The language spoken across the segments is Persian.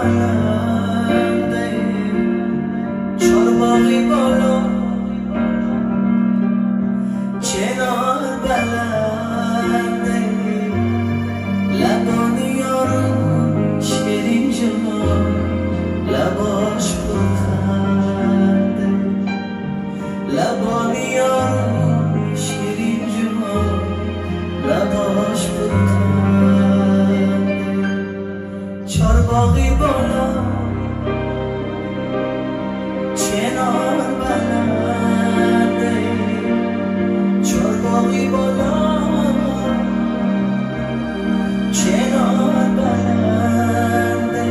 بلنده چارباغی بالا چنار بلنده لبانی یارو شیرین جان لباش پرخنده لبانی یارو شیرین جان لباش پرخنده چارباغی بالا چنار بلنده چارباغی بالا چنار بلنده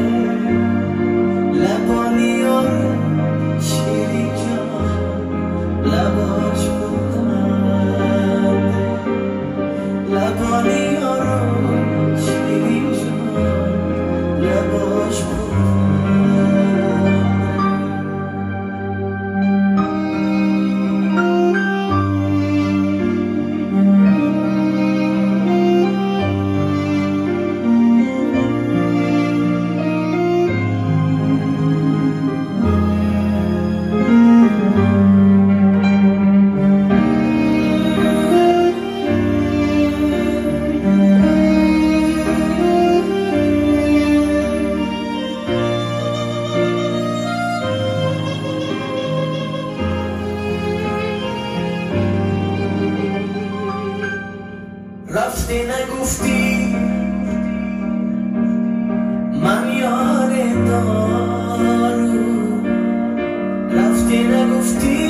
لبانی یارو شیرین جان لباش پرخنده لبانی یارو شیرین جان لباش رفتی نگفتی من یار دارو رفتی نگفتی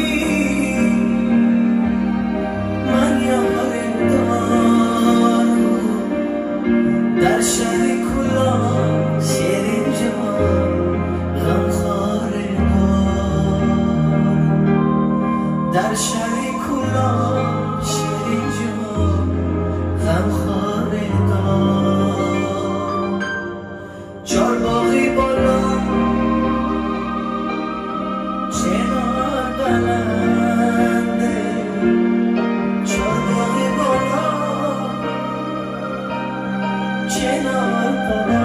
من یار دارو در شهر کلا شیرین جان غمخوار دارو در شهر کلا شیرین جان غمخوار دار چارباغی بالا چنار بلنده چارباغی بالا چنار بلنده